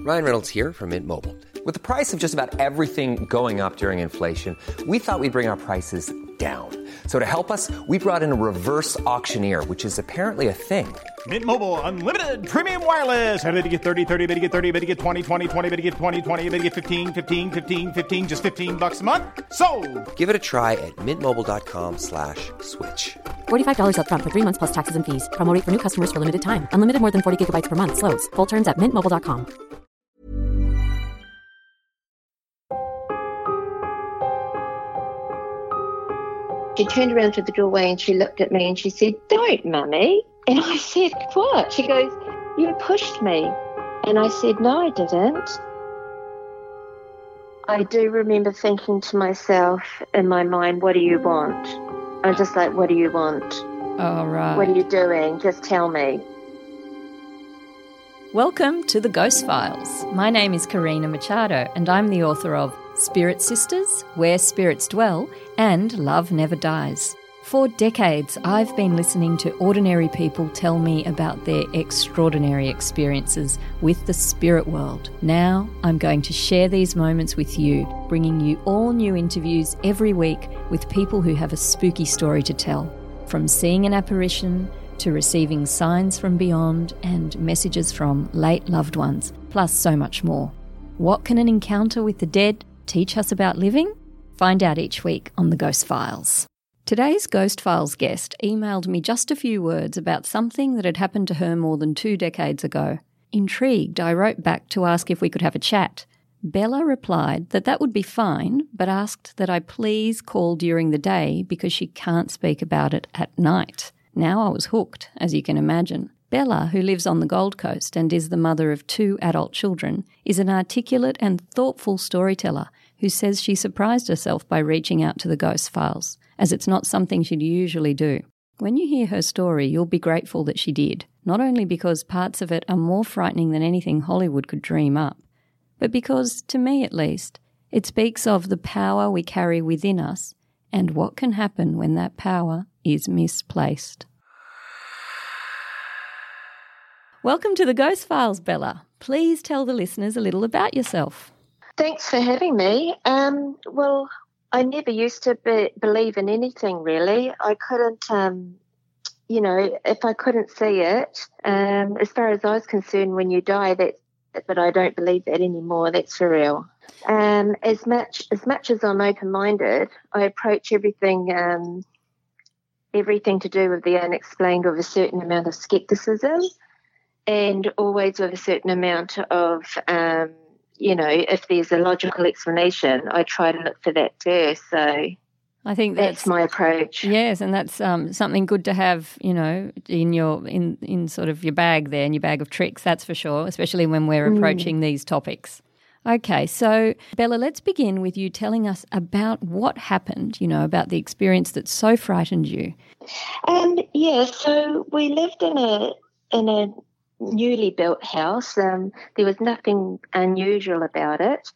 Ryan Reynolds here from Mint Mobile. With the price of just about everything going up during inflation, we thought we'd bring our prices down. So to help us, we brought in a reverse auctioneer, which is apparently a thing. Mint Mobile Unlimited Premium Wireless. How to get 30, 30, bit to get 30, bit to get 20, 20, 20, bit to get 20, 20, bit to get 15, 15, 15, 15, just $15 a month? Sold! Give it a try at mintmobile.com/switch. $45 up front for 3 months plus taxes and fees. Promo rate for new customers for limited time. Unlimited more than 40 gigabytes per month. Slows full terms at mintmobile.com. She turned around to the doorway and she looked at me and she said, "Don't, Mummy." And I said, "What?" She goes, "You pushed me." And I said, "No, I didn't." I do remember thinking to myself in my mind, "What do you want?" I'm just like, "What do you want? All right. What are you doing? Just tell me." Welcome to the Ghost Files. My name is Karina Machado and I'm the author of Spirit Sisters, Where Spirits Dwell, and Love Never Dies. For decades, I've been listening to ordinary people tell me about their extraordinary experiences with the spirit world. Now, I'm going to share these moments with you, bringing you all new interviews every week with people who have a spooky story to tell. From seeing an apparition to receiving signs from beyond and messages from late loved ones, plus so much more. What can an encounter with the dead teach us about living? Find out each week on the Ghost Files. Today's Ghost Files guest emailed me just a few words about something that had happened to her more than 2 decades ago. Intrigued, I wrote back to ask if we could have a chat. Bella replied that would be fine, but asked that I please call during the day because she can't speak about it at night. Now I was hooked, as you can imagine. Bella, who lives on the Gold Coast and is the mother of 2 adult children, is an articulate and thoughtful storyteller who says she surprised herself by reaching out to the Ghost Files, as it's not something she'd usually do. When you hear her story, you'll be grateful that she did, not only because parts of it are more frightening than anything Hollywood could dream up, but because, to me at least, it speaks of the power we carry within us and what can happen when that power is misplaced. Welcome to the Ghost Files, Bella. Please tell the listeners a little about yourself. Thanks for having me. Well, I never used to believe in anything, really. I couldn't, if I couldn't see it, as far as I was concerned, when you die, but I don't believe that anymore. That's for real. As much as I'm open-minded, I approach everything to do with the unexplained with a certain amount of skepticism, and always with a certain amount of, if there's a logical explanation, I try to look for that first. So I think that's my approach. Yes, and that's something good to have, in sort of your bag there, in your bag of tricks, that's for sure, especially when we're approaching these topics. Okay, so Bella, let's begin with you telling us about what happened, about the experience that so frightened you. So we lived in a newly built house. There was nothing unusual about it.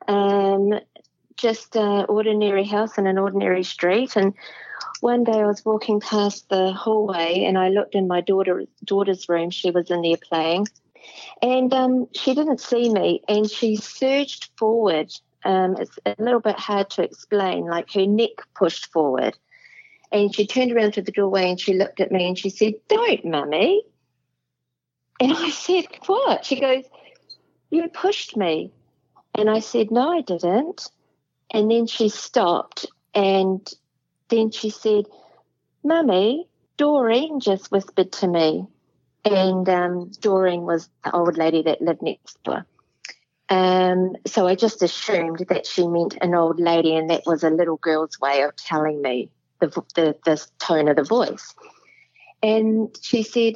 Just an ordinary house in an ordinary street. And one day I was walking past the hallway and I looked in my daughter's room. She was in there playing. And she didn't see me and she surged forward. It's a little bit hard to explain, like her neck pushed forward. And she turned around to the doorway and she looked at me and she said, "Don't, Mummy." And I said, "What?" She goes, "You pushed me." And I said, "No, I didn't." And then she stopped and then she said, "Mummy, Doreen just whispered to me." And Doreen was the old lady that lived next door. So I just assumed that she meant an old lady, and that was a little girl's way of telling me the tone of the voice. And she said,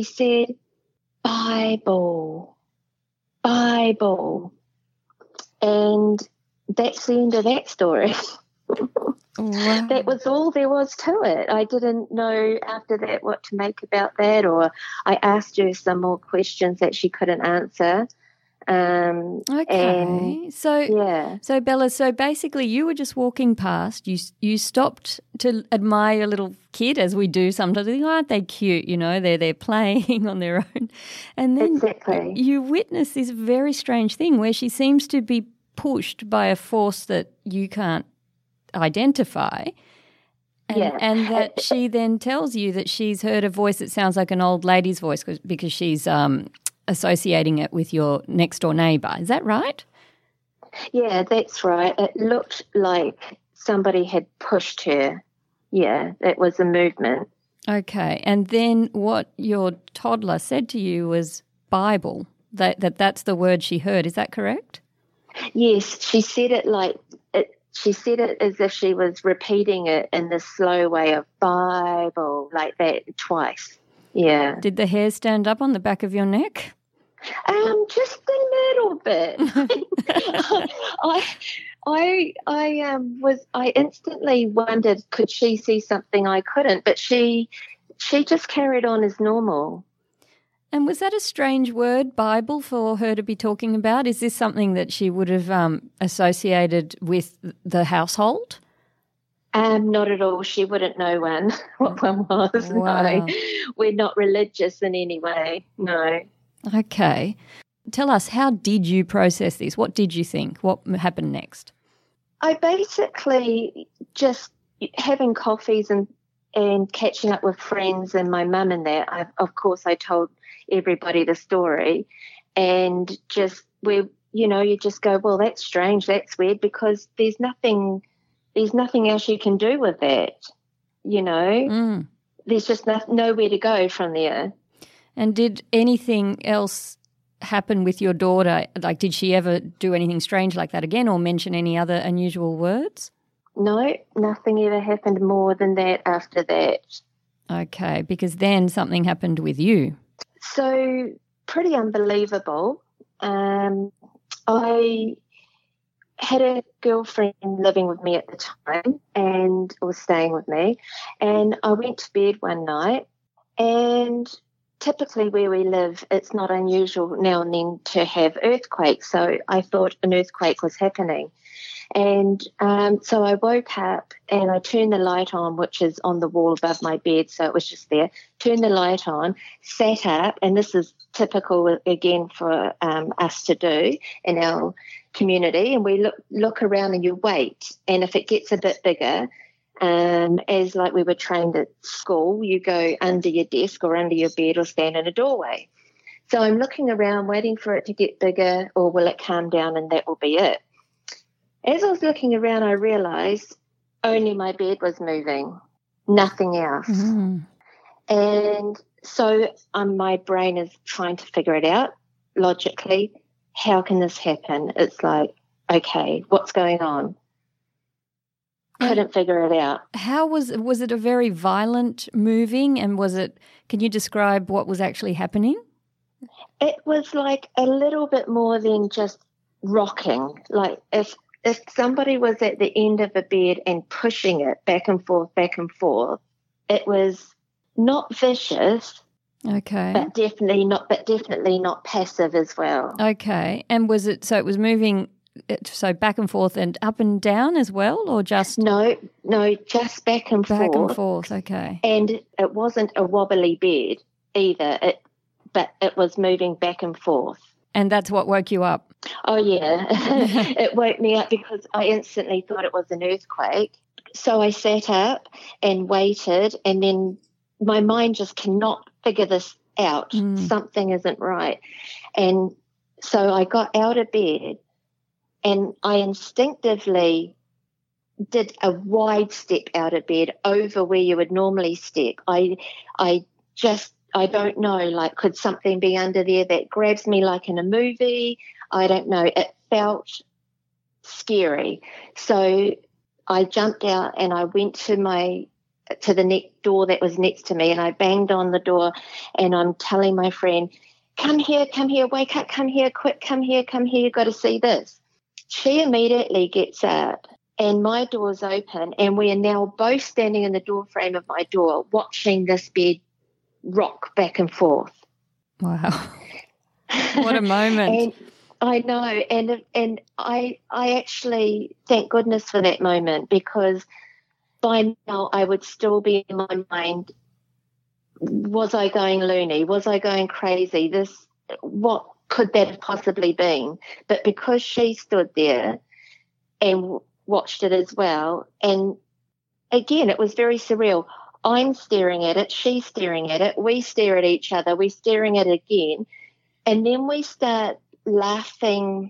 "Bible, Bible." And that's the end of that story. Wow. That was all there was to it. I didn't know after that what to make about that, or I asked her some more questions that she couldn't answer. Okay. So Bella, so basically you were just walking past, you stopped to admire a little kid, as we do sometimes. You think, aren't they cute, they're playing on their own. And then you witness this very strange thing where she seems to be pushed by a force that you can't identify. And that she then tells you that she's heard a voice that sounds like an old lady's voice because she's associating it with your next-door neighbour. Is that right? Yeah, that's right. It looked like somebody had pushed her. Yeah, it was a movement. Okay, and then what your toddler said to you was Bible, that's the word she heard. Is that correct? Yes, she said it she said it as if she was repeating it in the slow way of Bible, like that twice. Yeah. Did the hair stand up on the back of your neck? Just a little bit. I instantly wondered, could she see something I couldn't? But she just carried on as normal. And was that a strange word, Bible, for her to be talking about? Is this something that she would have associated with the household? Not at all. She wouldn't know what one was. Wow. No, we're not religious in any way. No. Okay. Tell us, how did you process this? What did you think? What happened next? I basically just having coffees and catching up with friends and my mum and that. Of course, I told everybody the story, and just you just go, well, that's strange, that's weird, because there's nothing else you can do with that, There's just nowhere to go from there. And did anything else happen with your daughter? Like, did she ever do anything strange like that again or mention any other unusual words? No, nothing ever happened more than that after that. Okay, because then something happened with you. So, pretty unbelievable. I had a girlfriend living with me at the time and was staying with me, and I went to bed one night, and typically where we live, it's not unusual now and then to have earthquakes, so I thought an earthquake was happening. And so I woke up and I turned the light on, which is on the wall above my bed, so it was just there, turned the light on, sat up, and this is typical again for us to do in our community, and we look around and you wait, and if it gets a bit bigger, as like we were trained at school, you go under your desk or under your bed or stand in a doorway. So I'm looking around waiting for it to get bigger, or will it calm down and that will be it. As I was looking around, I realised only my bed was moving, nothing else. Mm-hmm. And so my brain is trying to figure it out logically. How can this happen? It's like, okay, what's going on? Couldn't figure it out. How was it a very violent moving, and can you describe what was actually happening? It was like a little bit more than just rocking. Like if somebody was at the end of a bed and pushing it back and forth, it was not vicious. Okay. But definitely not passive as well. Okay. And it was moving so back and forth and up and down as well, or just? No, just back and forth. Back and forth, okay. And it wasn't a wobbly bed either, but it was moving back and forth. And that's what woke you up? Oh, yeah. It woke me up because I instantly thought it was an earthquake. So I sat up and waited, and then my mind just cannot figure this out. Something isn't right. And so I got out of bed, and I instinctively did a wide step out of bed over where you would normally step. I don't know, like, could something be under there that grabs me like in a movie? I don't know. It felt scary. So I jumped out and I went to the door that was next to me, and I banged on the door, and I'm telling my friend, come here, wake up, come here, quick, come here, you've got to see this. She immediately gets up, and my door's open, and we are now both standing in the door frame of my door watching this bed rock back and forth. Wow. What a moment. I know, and I actually thank goodness for that moment, because by now I would still be in my mind, was I going loony? Was I going crazy? What could that have possibly been? But because she stood there and watched it as well, and again, it was very surreal. I'm staring at it, she's staring at it, we stare at each other, we're staring at it again, and then we start laughing.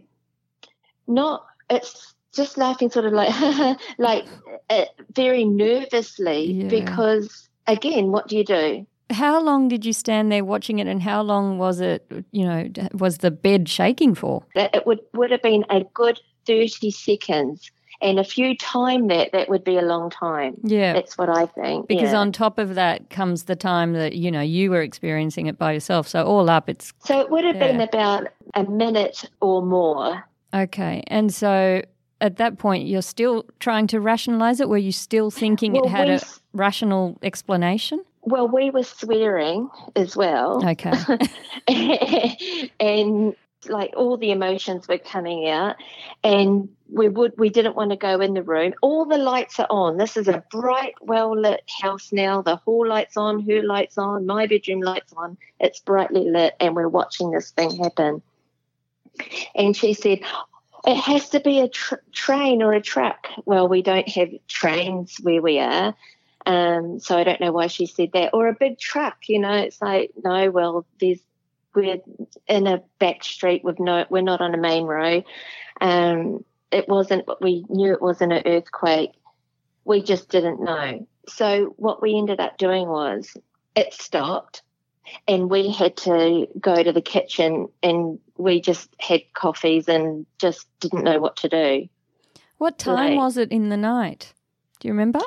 It's just laughing sort of like very nervously, because, again, what do you do? How long did you stand there watching it, and how long was it, was the bed shaking for? It would have been a good 30 seconds. And if you time that would be a long time. Yeah. That's what I think. Because on top of that comes the time that, you were experiencing it by yourself. So all up So it would have been about a minute or more. Okay. And so at that point you're still trying to rationalise it? Were you still thinking it had a rational explanation? Well, we were swearing as well. Okay. And like all the emotions were coming out, and we didn't want to go in the room. All the lights are on. This is a bright, well-lit house now. The hall light's on, her light's on, my bedroom light's on. It's brightly lit, and we're watching this thing happen. And she said, it has to be a train or a truck. Well, we don't have trains where we are. So I don't know why she said that. Or a big truck, it's like, no, well, we're in a back street we're not on a main road. We knew it wasn't an earthquake. We just didn't know. So what we ended up doing was it stopped, and we had to go to the kitchen, and we just had coffees and just didn't know what to do. What time was it in the night? Do you remember?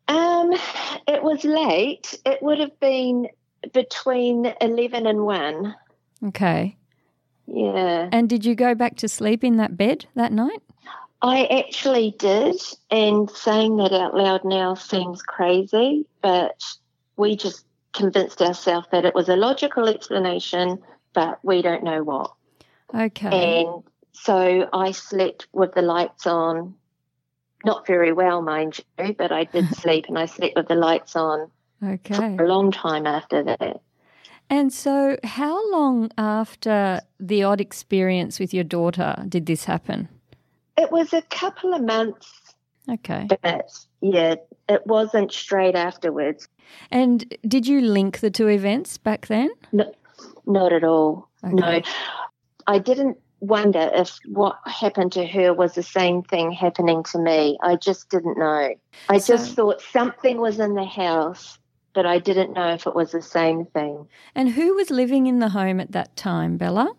It was late. It would have been between 11 and 1. Okay. Yeah. And did you go back to sleep in that bed that night? I actually did, and saying that out loud now seems crazy, but we just convinced ourselves that it was a logical explanation, but we don't know what. Okay. And so I slept with the lights on, not very well, mind you, but I did sleep, and I slept with the lights on for a long time after that. And so how long after the odd experience with your daughter did this happen? It was a couple of months. Okay. But, yeah, it wasn't straight afterwards. And did you link the two events back then? No, not at all. Okay. No. I didn't wonder if what happened to her was the same thing happening to me. I just didn't know. I just thought something was in the house, but I didn't know if it was the same thing. And who was living in the home at that time, Bella?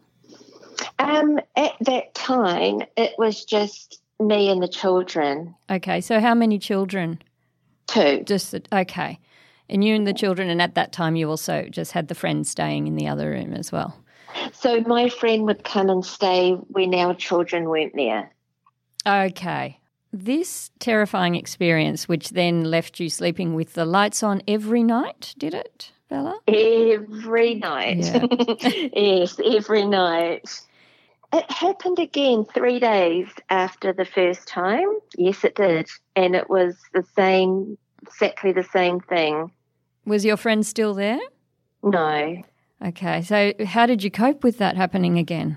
At that time, it was just me and the children. Okay, so how many children? 2. Okay. And you and the children, and at that time you also just had the friend staying in the other room as well? So my friend would come and stay when our children weren't there. Okay. This terrifying experience, which then left you sleeping with the lights on every night, did it, Bella? Every night. Yeah. Yes, every night. It happened again 3 days after the first time. Yes, it did. And it was exactly the same thing. Was your friend still there? No. Okay, so how did you cope with that happening again?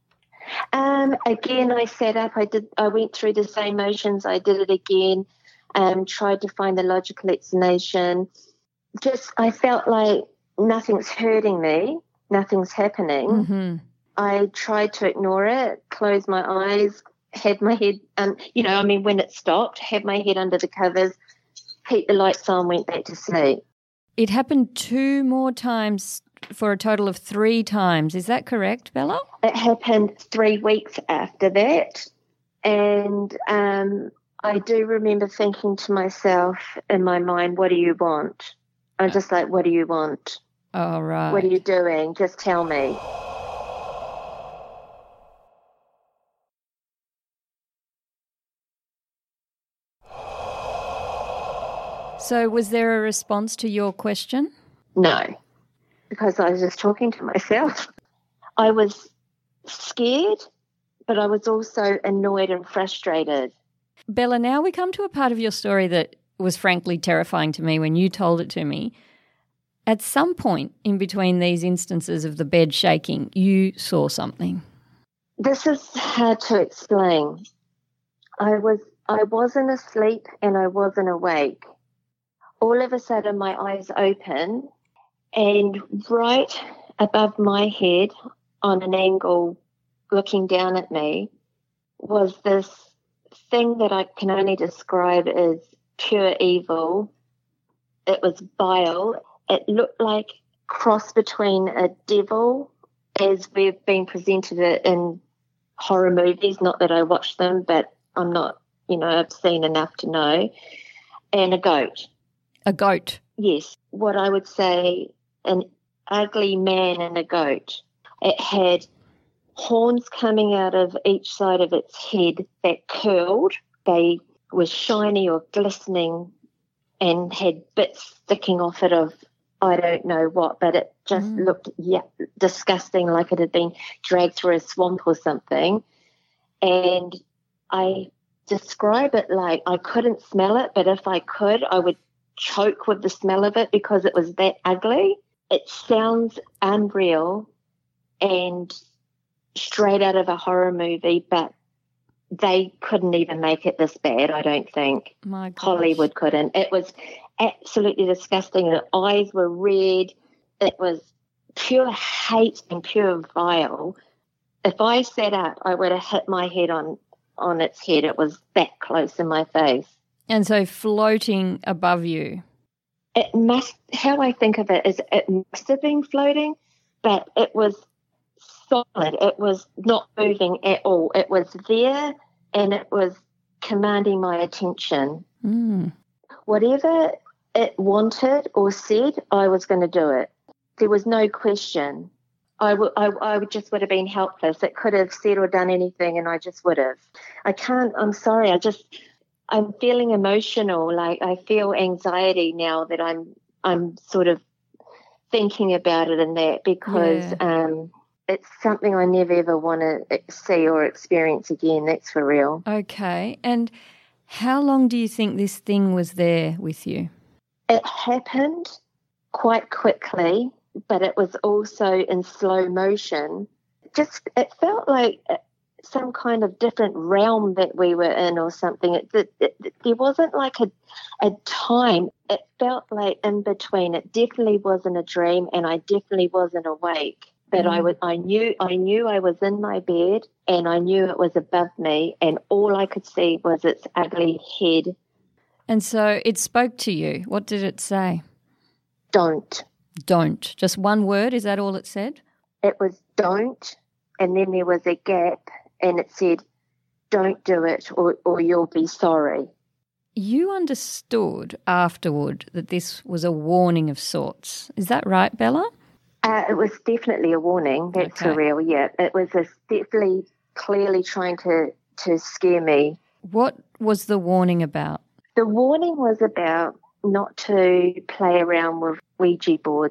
Again, I sat up. I went through the same motions. I did it again. Tried to find the logical explanation. I felt like nothing's hurting me. Nothing's happening. Mm-hmm. I tried to ignore it, close my eyes, had my head, when it stopped, had my head under the covers, keep the lights on, went back to sleep. It happened 2 more times for a total of 3 times. Is that correct, Bella? It happened 3 weeks after that. And I do remember thinking to myself in my mind, what do you want? I'm just like, what do you want? Oh, right. What are you doing? Just tell me. So was there a response to your question? No, because I was just talking to myself. I was scared, but I was also annoyed and frustrated. Bella, now we come to a part of your story that was frankly terrifying to me when you told it to me. At some point in between these instances of the bed shaking, you saw something. This is hard to explain. I wasn't asleep and I wasn't awake. All of a sudden my eyes open, and right above my head on an angle looking down at me was this thing that I can only describe as pure evil. It was vile. It looked like cross between a devil, as we've been presented it in horror movies. Not that I watch them, but I'm not, I've seen enough to know. And a goat. A goat? Yes. What I would say, an ugly man and a goat. It had horns coming out of each side of its head that curled. They were shiny or glistening and had bits sticking off it of I don't know what, but it just looked disgusting, like it had been dragged through a swamp or something. And I describe it like I couldn't smell it, but if I could, I would choke with the smell of it because it was that ugly. It sounds unreal and straight out of a horror movie, but they couldn't even make it this bad, I don't think. My gosh. Hollywood couldn't. It was absolutely disgusting. The eyes were red. It was pure hate and pure vile. If I sat up, I would have hit my head on its head. It was that close in my face. And so floating above you. How I think of it is it must have been floating, but it was solid. It was not moving at all. It was there and it was commanding my attention. Whatever it wanted or said, I was going to do it. There was no question. I just would have been helpless. It could have said or done anything and I just would have. I'm sorry, I'm feeling emotional. Like I feel anxiety now that I'm sort of thinking about it and that because it's something I never ever want to see or experience again. That's for real. Okay. And how long do you think this thing was there with you? It happened quite quickly, but it was also in slow motion. It felt like some kind of different realm that we were in or something. There wasn't like a time. It felt like in between. It definitely wasn't a dream and I definitely wasn't awake. But I knew I was in my bed and I knew it was above me and all I could see was its ugly head. And so it spoke to you. What did it say? Don't. Don't. Just one word, is that all it said? It was don't, and then there was a gap and it said, don't do it or you'll be sorry. You understood afterward that this was a warning of sorts. Is that right, Bella? It was definitely a warning. That's for real, yeah. It was definitely clearly trying to scare me. What was the warning about? The warning was about not to play around with Ouija boards.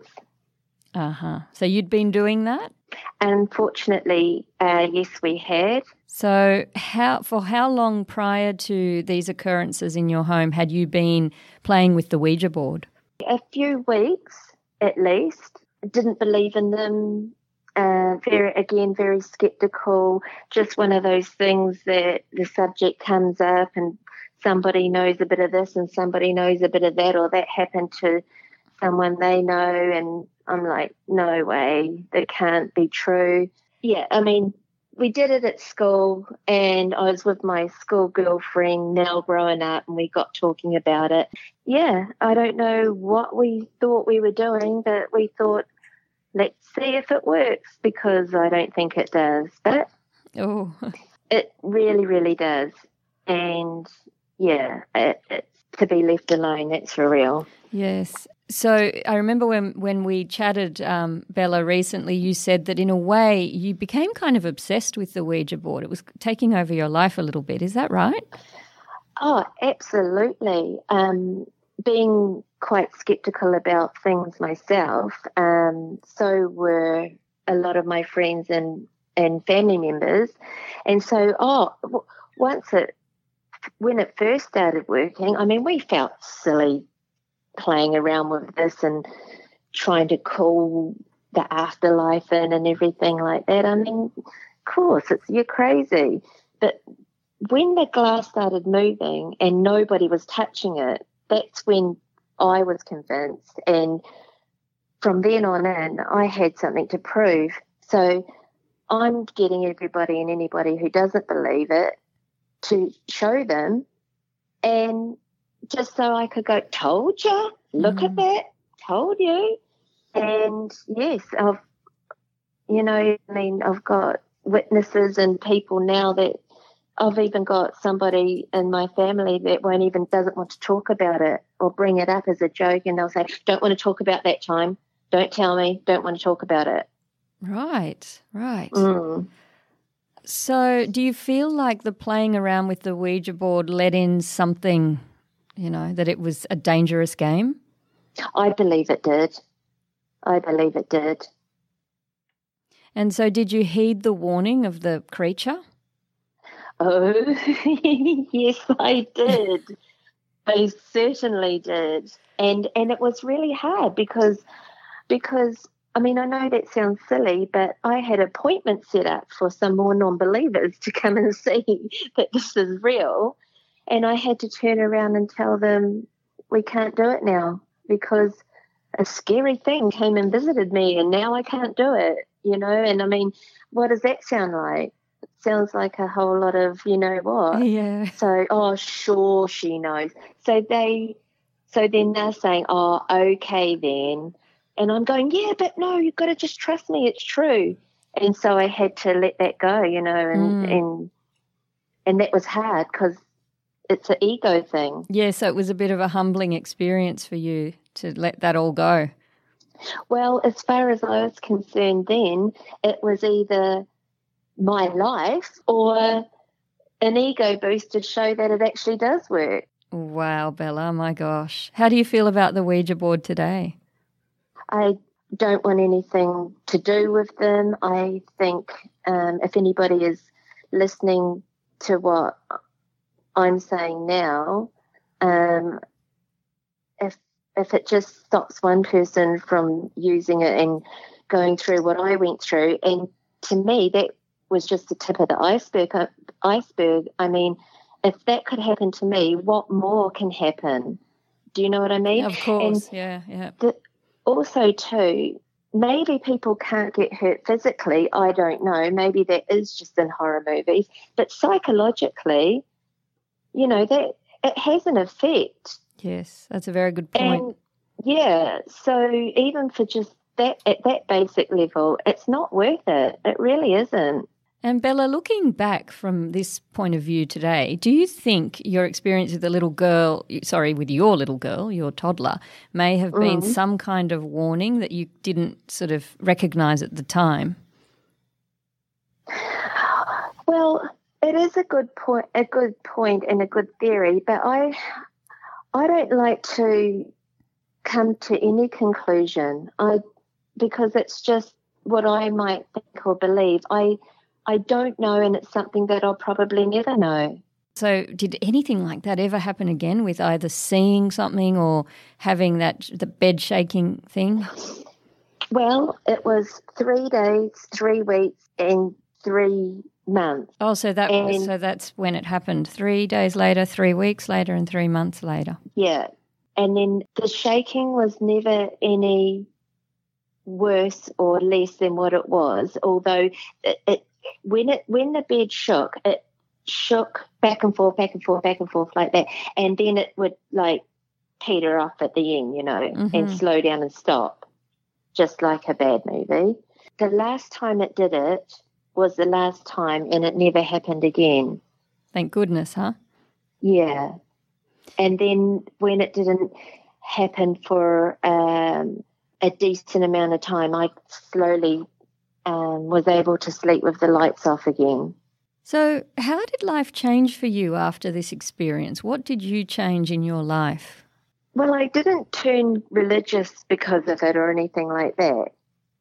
So you'd been doing that? Unfortunately, yes, we had. So for how long prior to these occurrences in your home had you been playing with the Ouija board? A few weeks at least. Didn't believe in them. Very skeptical. Just one of those things that the subject comes up and somebody knows a bit of this and somebody knows a bit of that, or that happened to someone they know, and I'm like, no way, that can't be true. Yeah, I mean, we did it at school and I was with my school girlfriend now growing up and we got talking about it. Yeah, I don't know what we thought we were doing, but we thought, let's see if it works, because I don't think it does. But it really, really does. And, yeah, it's to be left alone, that's for real. Yes. So I remember when we chatted, Bella, recently, you said that in a way you became kind of obsessed with the Ouija board. It was taking over your life a little bit. Is that right? Oh, absolutely. Being quite skeptical about things myself, so were a lot of my friends and and family members. And so, when it first started working, I mean, we felt silly playing around with this and trying to call the afterlife in and everything like that. I mean, of course, you're crazy. But when the glass started moving and nobody was touching it, that's when I was convinced. And from then on in, I had something to prove. So I'm getting everybody and anybody who doesn't believe it to show them, and just so I could go, told you, look at that, told you. And yes, I've got witnesses and people now that I've even got somebody in my family that doesn't want to talk about it or bring it up as a joke, and they'll say, don't want to talk about that time, don't tell me, don't want to talk about it. Right. Mm. So do you feel like the playing around with the Ouija board let in something, that it was a dangerous game? I believe it did. And so did you heed the warning of the creature? Oh, yes, I did. I certainly did. And it was really hard because I mean, I know that sounds silly, but I had appointments set up for some more non-believers to come and see that this is real. And I had to turn around and tell them, we can't do it now because a scary thing came and visited me and now I can't do it, And I mean, what does that sound like? It sounds like a whole lot of, what? Yeah. So, sure, she knows. So then they're saying, okay then. And I'm going, yeah, but no, you've got to just trust me. It's true. And so I had to let that go, and that was hard because it's an ego thing. Yeah, so it was a bit of a humbling experience for you to let that all go. Well, as far as I was concerned then, it was either my life or an ego boost to show that it actually does work. Wow, Bella, my gosh. How do you feel about the Ouija board today? I don't want anything to do with them. I think if anybody is listening to what I'm saying now, if it just stops one person from using it and going through what I went through, and to me that was just the tip of the iceberg. I mean, if that could happen to me, what more can happen? Do you know what I mean? Of course, and yeah. Also, too, maybe people can't get hurt physically. I don't know. Maybe that is just in horror movies. But psychologically, that it has an effect. Yes, that's a very good point. And, yeah, so even for just that, at that basic level, it's not worth it. It really isn't. And Bella, looking back from this point of view today, do you think your experience with with your little girl, your toddler, may have been some kind of warning that you didn't sort of recognise at the time? Well, it is a good point and a good theory, but I don't like to come to any conclusion. Because it's just what I might think or believe. I don't know, and it's something that I'll probably never know. So did anything like that ever happen again with either seeing something or having the bed shaking thing? Well, it was 3 days, 3 weeks, and 3 months. Oh, so that's when it happened. 3 days later, 3 weeks later, and 3 months later. Yeah. And then the shaking was never any worse or less than what it was, although when the bed shook, it shook back and forth like that, and then it would like peter off at the end, and slow down and stop, just like a bad movie. The last time it did it was the last time, and it never happened again. Thank goodness, huh? Yeah. And then when it didn't happen for a decent amount of time, I slowly was able to sleep with the lights off again. So how did life change for you after this experience? What did you change in your life? Well, I didn't turn religious because of it or anything like that.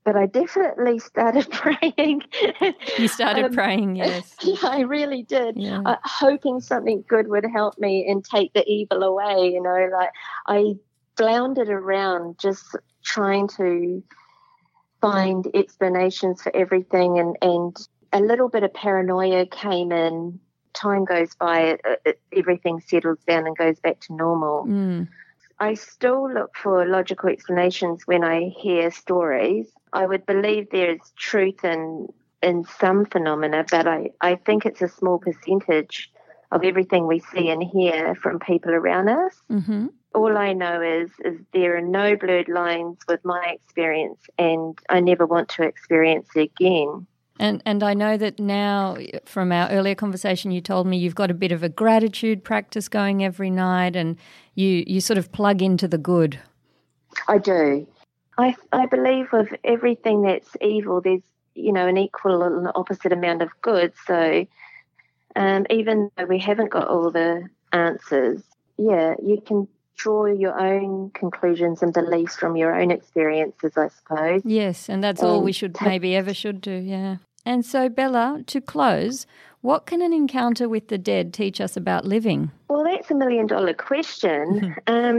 but I definitely started praying. You started praying, yes. Yeah, I really did. Yeah. Hoping something good would help me and take the evil away. You know, like I floundered around just trying to find explanations for everything, and a little bit of paranoia came in. Time goes by, everything settles down and goes back to normal. I still look for logical explanations when I hear stories. I would believe there is truth in some phenomena, but I think it's a small percentage of everything we see and hear from people around us. Mm-hmm. All I know is there are no blurred lines with my experience, and I never want to experience it again. And I know that now, from our earlier conversation, you told me you've got a bit of a gratitude practice going every night, and you sort of plug into the good. I do. I believe with everything that's evil, there's, you know, an equal and opposite amount of good. So even though we haven't got all the answers, you can draw your own conclusions and beliefs from your own experiences, I suppose. Yes, and that's all we should should do, yeah. And so, Bella, to close, what can an encounter with the dead teach us about living? Well, that's $1 million question.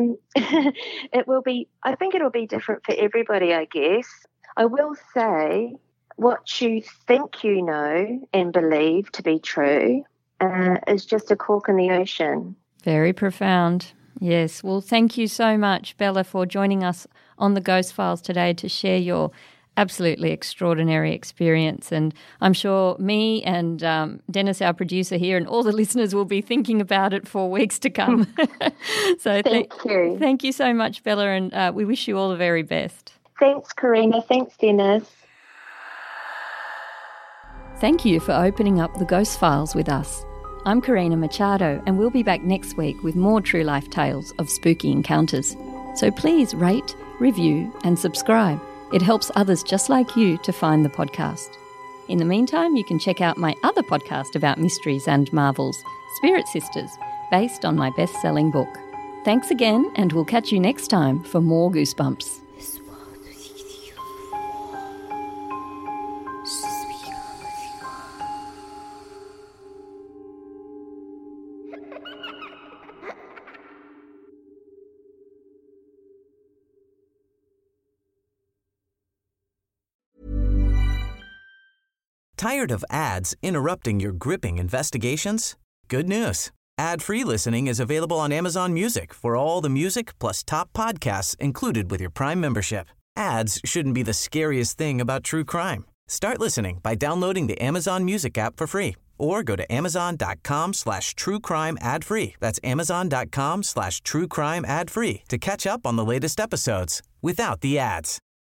I think it'll be different for everybody, I guess. I will say what you think you know and believe to be true is just a cork in the ocean. Very profound. Yes. Well, thank you so much, Bella, for joining us on the Ghost Files today to share your absolutely extraordinary experience. And I'm sure me and Dennis, our producer here, and all the listeners will be thinking about it for weeks to come. So thank you. Thank you so much, Bella, and we wish you all the very best. Thanks, Karina. Thanks, Dennis. Thank you for opening up the Ghost Files with us. I'm Karina Machado, and we'll be back next week with more true life tales of spooky encounters. So please rate, review, and subscribe. It helps others just like you to find the podcast. In the meantime, you can check out my other podcast about mysteries and marvels, Spirit Sisters, based on my best-selling book. Thanks again, and we'll catch you next time for more Goosebumps. Tired of ads interrupting your gripping investigations? Good news. Ad-free listening is available on Amazon Music for all the music plus top podcasts included with your Prime membership. Ads shouldn't be the scariest thing about true crime. Start listening by downloading the Amazon Music app for free or go to amazon.com/truecrime ad-free. That's amazon.com/truecrime ad-free to catch up on the latest episodes without the ads.